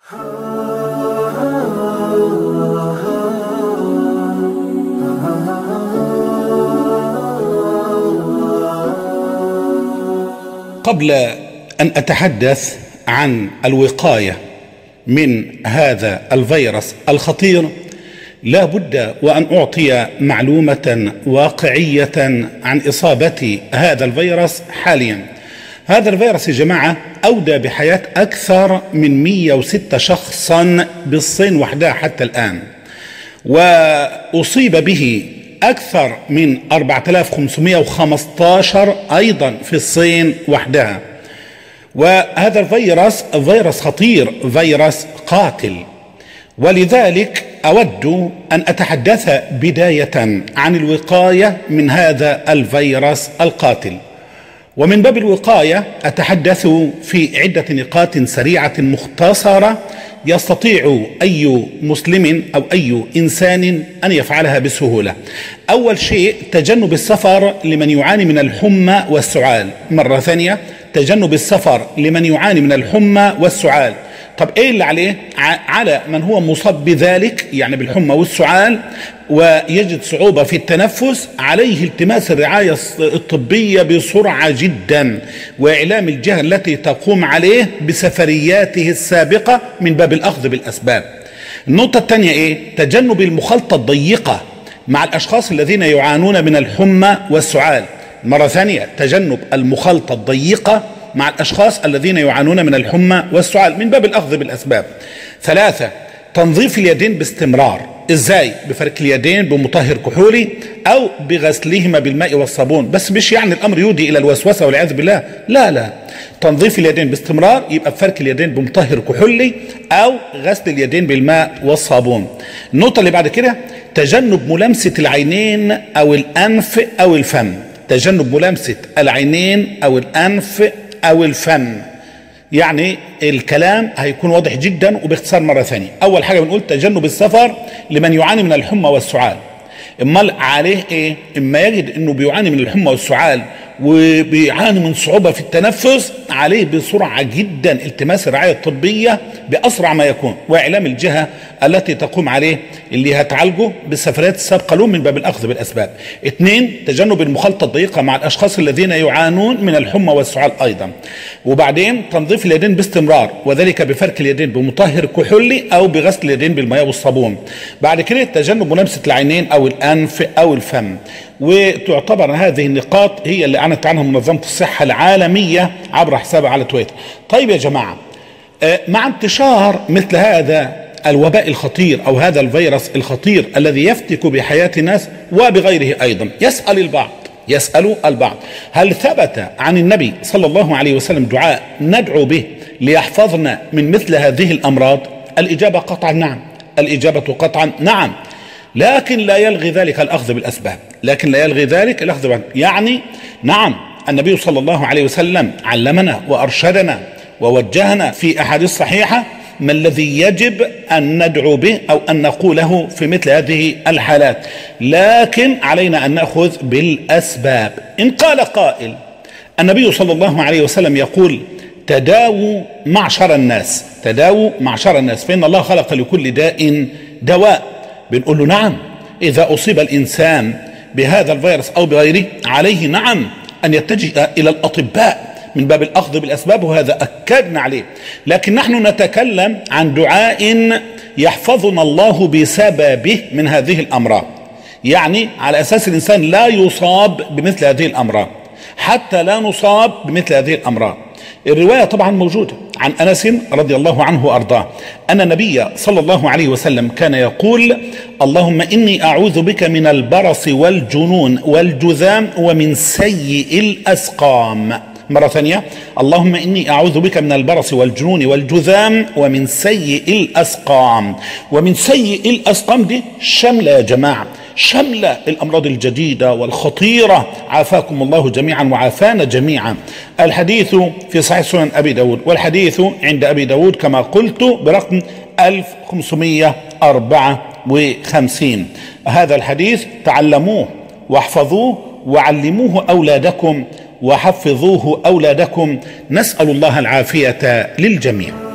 قبل أن أتحدث عن الوقاية من هذا الفيروس الخطير، لا بد وأن أعطي معلومة واقعية عن إصابة هذا الفيروس حاليا. هذا الفيروس يا جماعة أودى بحياة أكثر من 106 شخصا بالصين وحدها حتى الآن، وأصيب به أكثر من 4515 أيضا في الصين وحدها. وهذا الفيروس فيروس خطير، فيروس قاتل، ولذلك أود أن أتحدث بداية عن الوقاية من هذا الفيروس القاتل. ومن باب الوقاية أتحدث في عدة نقاط سريعة مختصرة يستطيع أي مسلم أو أي إنسان أن يفعلها بسهولة. أول شيء تجنب السفر لمن يعاني من الحمى والسعال. مرة ثانية، تجنب السفر لمن يعاني من الحمى والسعال. طب ايه اللي عليه؟ على من هو مصاب بذلك، يعني بالحمى والسعال، ويجد صعوبة في التنفس، عليه التماس الرعاية الطبية بسرعة جدا، وإعلام الجهة التي تقوم عليه بسفرياته السابقة من باب الأخذ بالأسباب. النقطة الثانية ايه؟ تجنب المخالطة الضيقة مع الأشخاص الذين يعانون من الحمى والسعال. مرة ثانية، تجنب المخالطة الضيقة مع الأشخاص الذين يعانون من الحمى والسعال من باب الأخذ بالأسباب. 3، تنظيف اليدين باستمرار. إزاي؟ بفرك اليدين بمطهر كحولي أو بغسلهما بالماء والصابون. بس مش يعني الأمر يودي إلى الوسوسة والعياذ بالله، لا، تنظيف اليدين باستمرار يبقى بفرك اليدين بمطهر كحولي أو غسل اليدين بالماء والصابون. النقطة اللي بعد كده، تجنب ملامسة العينين أو الأنف أو الفم. تجنب ملامسة العينين أو الأنف أو الفم، يعني الكلام هيكون واضح جدا وباختصار. مرة ثانية، أول حاجة بنقول تجنب السفر لمن يعاني من الحمى والسعال. امال عليه ايه؟ اما يجد انه بيعاني من الحمى والسعال وبيعاني من صعوبة في التنفس، عليه بسرعة جدا التماس الرعاية الطبية بأسرع ما يكون، وإعلام الجهة التي تقوم عليه اللي هتعالجه بالسفريات السابقة له من باب الأخذ بالأسباب. 2، تجنب المخالطة الضيقة مع الأشخاص الذين يعانون من الحمى والسعال أيضا. وبعدين تنظيف اليدين باستمرار، وذلك بفرك اليدين بمطهر كحولي أو بغسل اليدين بالماء والصابون. بعد كده تجنب ملامسة العينين أو الأنف أو الفم. وتعتبر هذه النقاط هي اللي أعلنت عنها منظمة الصحة العالمية عبر حسابها على تويتر. طيب يا جماعة، مع انتشار مثل هذا الوباء الخطير أو هذا الفيروس الخطير الذي يفتك بحياة الناس وبغيره أيضا، يسأل البعض هل ثبت عن النبي صلى الله عليه وسلم دعاء ندعو به ليحفظنا من مثل هذه الأمراض؟ الإجابة قطعا نعم، الإجابة قطعا نعم، لكن لا يلغي ذلك الأخذ بالأسباب، يعني نعم، النبي صلى الله عليه وسلم علمنا وأرشدنا ووجهنا في أحاديث صحيحة ما الذي يجب أن ندعو به أو أن نقوله في مثل هذه الحالات، لكن علينا أن نأخذ بالأسباب. إن قال قائل النبي صلى الله عليه وسلم يقول تداووا معشر الناس، فإن الله خلق لكل داء دواء، بنقول له نعم، إذا أصيب الإنسان بهذا الفيروس أو بغيره عليه نعم أن يتجه إلى الأطباء من باب الأخذ بالأسباب، وهذا أكدنا عليه. لكن نحن نتكلم عن دعاء يحفظنا الله بسببه من هذه الأمراض، يعني على أساس الإنسان لا يصاب بمثل هذه الأمراض، حتى لا نصاب بمثل هذه الأمراض. الرواية طبعا موجودة عن أنس رضي الله عنه وأرضاه أن النبي صلى الله عليه وسلم كان يقول اللهم إني أعوذ بك من البرص والجنون والجذام ومن سيء الأسقام. مرة ثانية، اللهم إني أعوذ بك من البرص والجنون والجذام ومن سيء الأسقام. ومن سيء الأسقام دي شاملة يا جماعة، شاملة الأمراض الجديدة والخطيرة، عافاكم الله جميعا وعافانا جميعا. الحديث في صحيح سنن أبي داود، والحديث عند أبي داود كما قلت برقم 1554. هذا الحديث تعلموه واحفظوه وعلموه أولادكم وحفظوه أولادكم، نسأل الله العافية للجميع.